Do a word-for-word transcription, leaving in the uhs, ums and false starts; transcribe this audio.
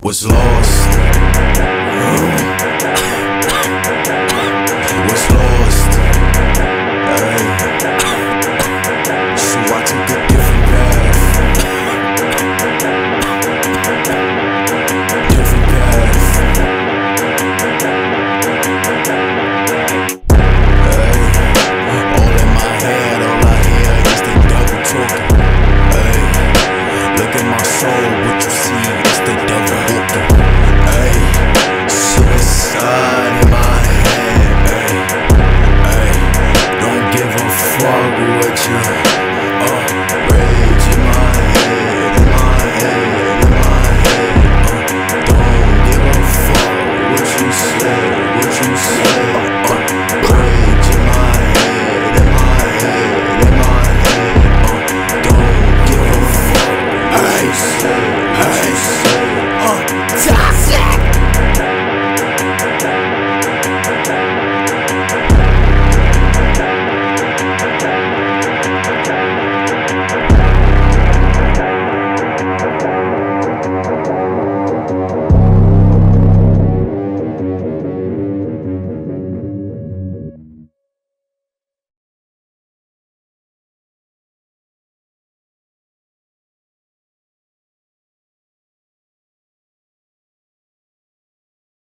Was lost. Was lost. Ay. So I took a different path. Different path. Ay. All in my head, all I hear is they double talking. Ay. Look at my soul, what you